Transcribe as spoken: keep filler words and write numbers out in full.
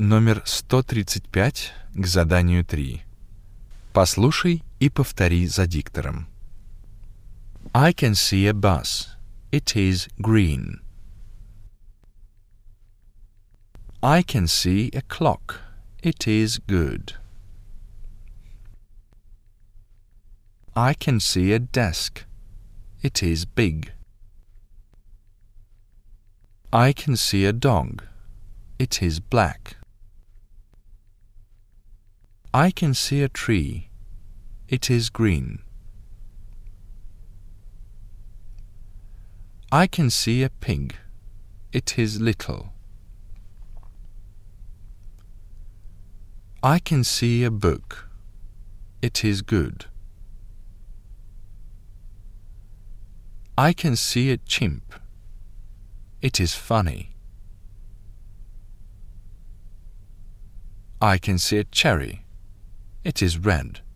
номер сто тридцать пять к заданию три. Послушай и повтори за диктором. I can see a bus. It is green. I can see a clock. It is good. I can see a desk. It is big. I can see a dog. It is black. I can see a tree. It is green. I can see a pig. It is little. I can see a book. It is good. I can see a chimp. It is funny. I can see a cherry. It is red.